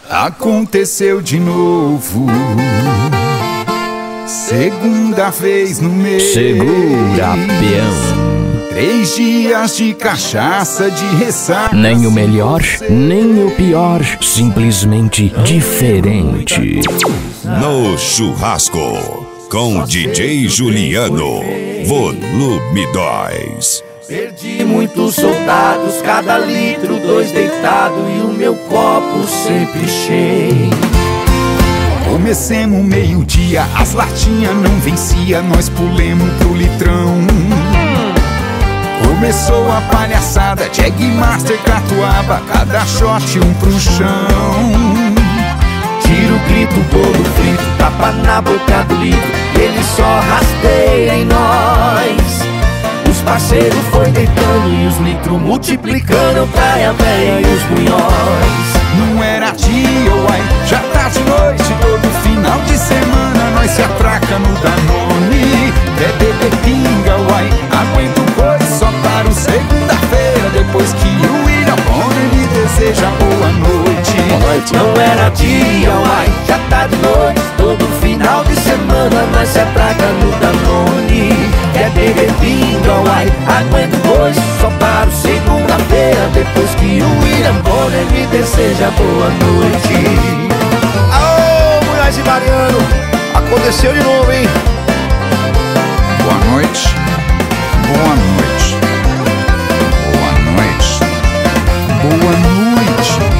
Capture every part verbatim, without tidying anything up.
Aconteceu de novo, segunda vez no mês. Segura, peão. Três dias de cachaça, de ressaca. Nem o melhor, nem o pior, simplesmente diferente. No Churrasco, com D J Juliano, volume dois. Perdi muitos soldados, cada litro dois deitado e o meu copo sempre cheio. Comecemos meio-dia, as latinhas não vencia, nós pulemos pro litrão. Começou a palhaçada, Jagmaster, catuaba, cada shot um pro chão. Tiro, grito, bolo frito, tapa na boca do litro, ele só rasteia em nós. Os parceiros foi deitando e os litros multiplicando, praia véia e os bunhóis. Não era dia, uai, já tá de noite, todo final de semana nós se atraca no Danone. É beber pinga, uai, aguento coisa só para o segunda-feira, depois que o William Bonner me deseja boa noite. Boa noite. Não era dia, uai, já tá de noite, todo final de semana nós se atraca no Danone. Quer beber pinga, uai, aguento coisa só para o segunda-feira, depois que o William Bonner me deseja boa noite. Aô, Moraes e Mariano, aconteceu de novo, hein? Boa noite, boa noite, boa noite, boa noite.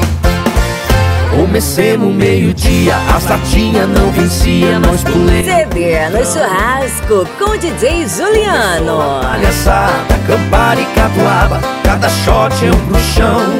Comecemos meio-dia, as latinhas não vencia, nós pulemos. C B no Churrasco com D J Juliano. Palhaçada, campari e catuaba, cada shot é um pro chão.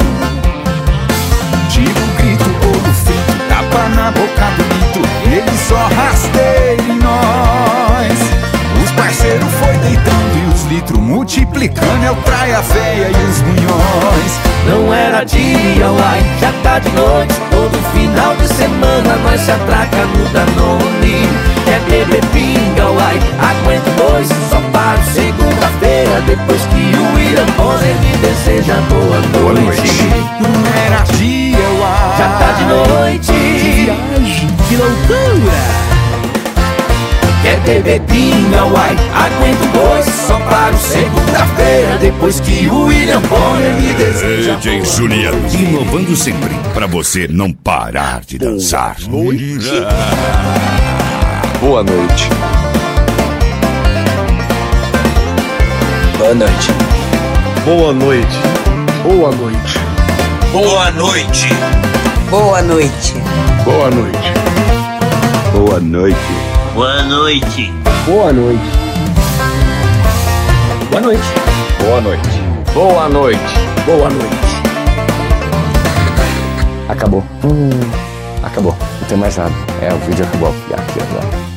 Tiro, grito, bolo frito, tapa na boca do litro, ele só rasteia em nós. Os parceiros foi deitando e os litros multiplicando, é o praia véia e os bunhões. Não era dia, uai, já tá de noite, todo final de semana nós se atraca no Danone. Quer beber pinga, uai, aguento dois só para segunda-feira, depois que o William Bonner me deseja boa noite. Não era dia, uai, já tá de noite. Que loucura! Quer beber pinga, uai, aguento dois só para segunda-feira, depois que o William Bonner me deseja D J Juliano, inovando sempre, pra você não parar de dançar. Boa noite. Boa noite. Boa noite. Boa noite. Boa noite. Boa noite. Boa noite. Boa noite. Boa noite. Boa noite. Boa noite. Boa noite. Boa noite. Boa noite. Acabou. Hum, acabou. Não tem mais nada. É, o vídeo acabou. Aqui, agora.